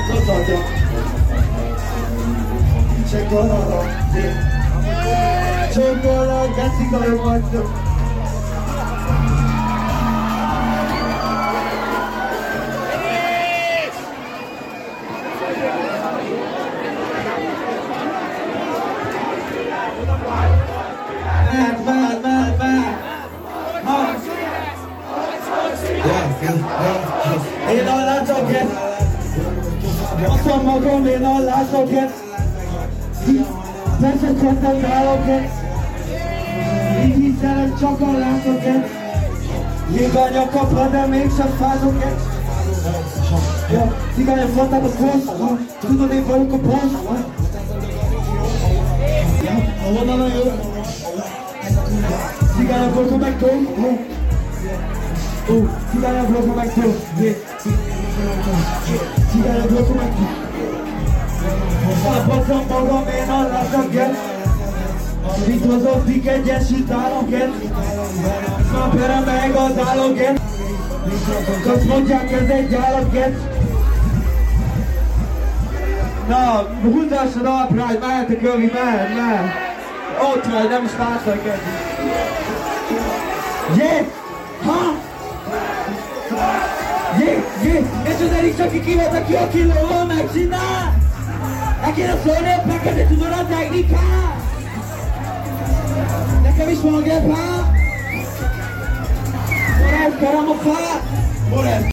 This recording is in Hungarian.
Csokolada. Csokolada, geci gajok vagytok. Én a látoget, azt magam, én a látoget. Persze koncentrálok-et, így hiszelek, csak a látoget. Cigány a kapra, de mégsem fázok-et. Cigány a flottába kosz, tudod, én vagyok a boss. Ahonnan a jó? Cigány a blokon meg túl. Cigány a blokon meg túl. Cigány a blokon meg túl. Szapaszom magam, én a látoget. Itt hozottik egyesült államket. Snapere meg az álloget. Azt mondják, ez egy állatget. Na, húzásod alapra, hogy mehetek Övi, mehet. Ott vagy, nem is látlak eddig. Jé! Ha! Jé! És az Erik csak ki volt, aki a kilóval megcsinál! El kéne szólni a peked, tudod a technikát! Nekem is van a gépá! Morel, kerem a fát! Morel!